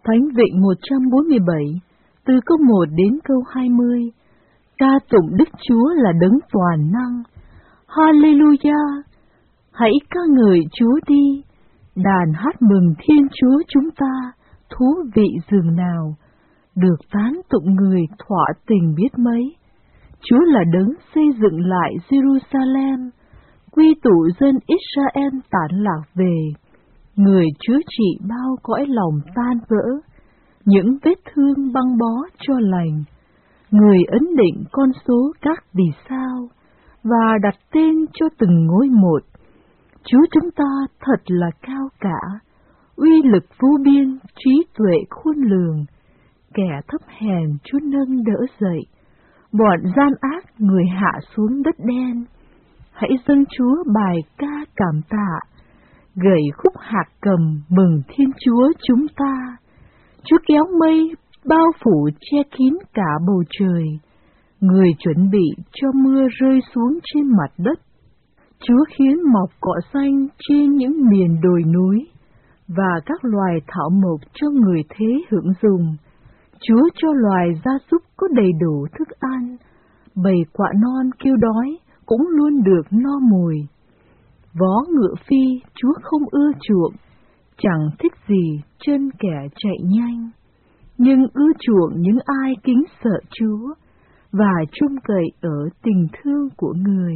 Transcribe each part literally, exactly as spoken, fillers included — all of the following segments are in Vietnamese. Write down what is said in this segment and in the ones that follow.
Thánh Vịnh một trăm bốn mươi bảy, từ câu một đến câu hai mươi. Ca tụng Đức Chúa là đấng toàn năng. Hallelujah! Hãy ca ngợi Chúa đi. Đàn hát mừng Thiên Chúa chúng ta, thú vị dường nào. Được tán tụng người thỏa tình biết mấy. Chúa là đấng xây dựng lại Jerusalem, quy tụ dân Israel tản lạc về. Người chữa trị bao cõi lòng tan vỡ, những vết thương băng bó cho lành. Người ấn định con số các vì sao, và đặt tên cho từng ngôi một. Chúa chúng ta thật là cao cả, uy lực vô biên, trí tuệ khôn lường. Kẻ thấp hèn Chúa nâng đỡ dậy, bọn gian ác người hạ xuống đất đen. Hãy dâng Chúa bài ca cảm tạ, gảy khúc hạt cầm mừng Thiên Chúa chúng ta. Chúa kéo mây bao phủ che kín cả bầu trời, người chuẩn bị cho mưa rơi xuống trên mặt đất. Chúa khiến mọc cỏ xanh trên những miền đồi núi, và các loài thảo mộc cho người thế hưởng dùng. Chúa cho loài gia súc có đầy đủ thức ăn, bầy quạ non kêu đói cũng luôn được no mồi. Vó ngựa phi Chúa không ưa chuộng, chẳng thích gì chân kẻ chạy nhanh, nhưng ưa chuộng những ai kính sợ Chúa và trông cậy ở tình thương của người.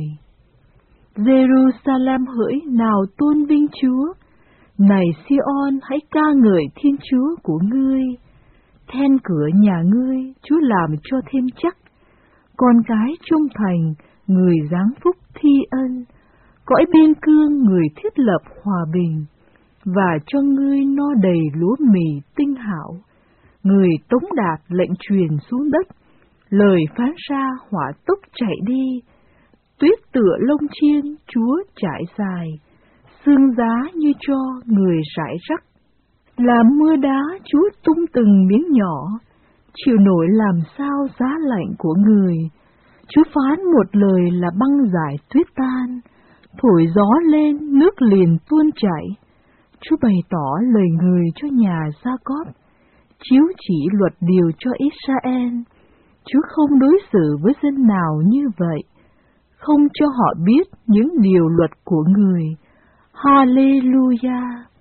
Jerusalem hỡi nào tôn vinh Chúa, này Sion hãy ca ngợi Thiên Chúa của ngươi. Then cửa nhà ngươi Chúa làm cho thêm chắc, con cái trung thành người giáng phúc thi ân. Cõi biên cương người thiết lập hòa bình, và cho ngươi no đầy lúa mì tinh hảo. Người tống đạt lệnh truyền xuống đất, lời phán ra hỏa tốc chạy đi. Tuyết tựa lông chiên Chúa trải dài, sương giá như cho người rải rắc. Làm mưa đá Chúa tung từng miếng nhỏ, chịu nổi làm sao giá lạnh của người. Chúa phán một lời là băng giải tuyết tan, thổi gió lên nước liền tuôn chảy. Chúa bày tỏ lời người cho nhà Gia-cóp, chiếu chỉ luật điều cho Israel. Chúa không đối xử với dân nào như vậy, không cho họ biết những điều luật của người. Hallelujah!